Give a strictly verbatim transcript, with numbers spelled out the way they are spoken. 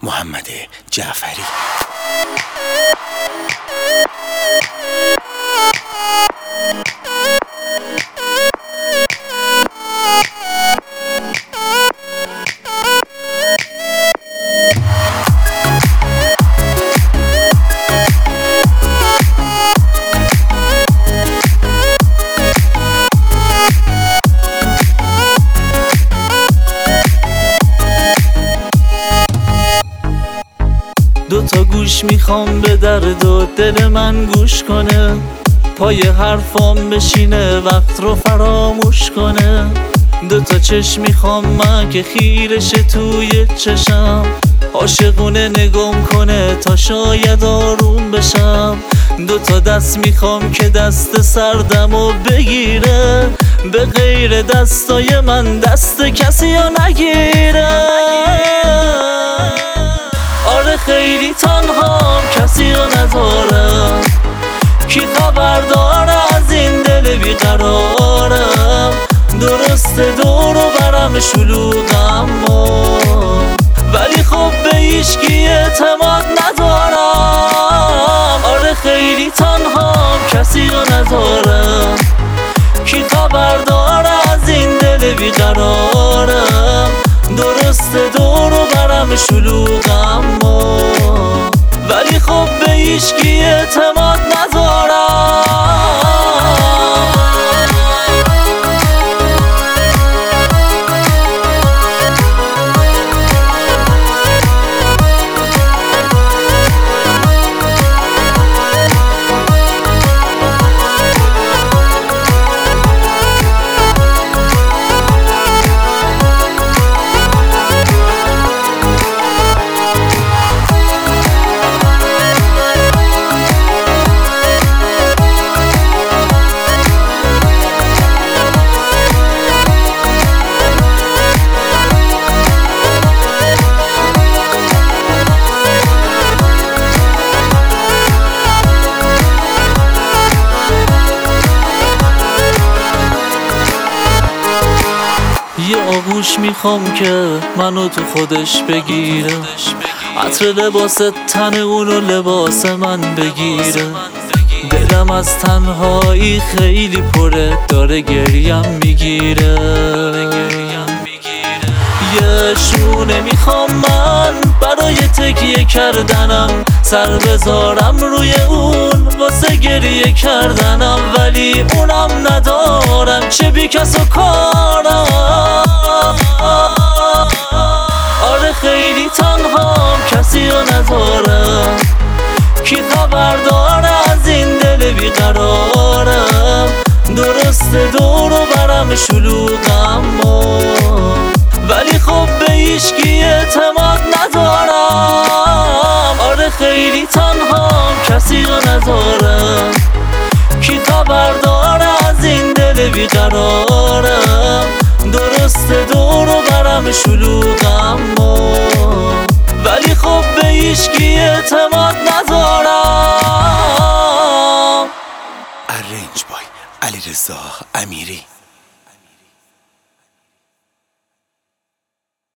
محمد جعفری. دو تا گوش میخوام به درد و دل من گوش کنه، پای حرفام بشینه وقت رو فراموش کنه. دو تا چشم میخوام من که خیرش توی چشم، عاشقونه نگام کنه تا شاید آروم بشم. دو تا دست میخوام که دست سردمو بگیره، به غیر دستای من دست کسی رو نگیره. آره خیلی تنهام، کسی رو ندارم، کی خبر داره از این دل بیقرارم. درسته دور و برم شلوغم ولی خب به هیچکی اعتماد ندارم. آره خیلی تنهام، کسی رو ندارم، کی خبر داره از این دل بیقرارم. درسته دور و برم شلوغم ولی خب به هیچکی اعتماد ندارم. یه آغوش میخوام که منو تو خودش بگیره، عطر لباس تن اونو لباس من بگیره. دلم از تنهایی خیلی پره، داره گریم میگیره. یه شونه میخوام من برای تکیه کردنم، سر بذارم روی اون واسه گریه کردنم. ولی اونم ندارم، چه بی کس و کارم. آره خیلی تنهام، کسی رو ندارم، کی خبر داره از این دل بیقرارم. درسته دور و برم شلوغم ولی خب به هیچکی اعتماد ندارم. آره خیلی تنهام، کسی رو ندارم، کی خبر داره از این دل بیقرارم. درسته دور و برم شلوغم ولی خب به هیچکی اعتماد ندارم. ارنج بای علیرضا امیری.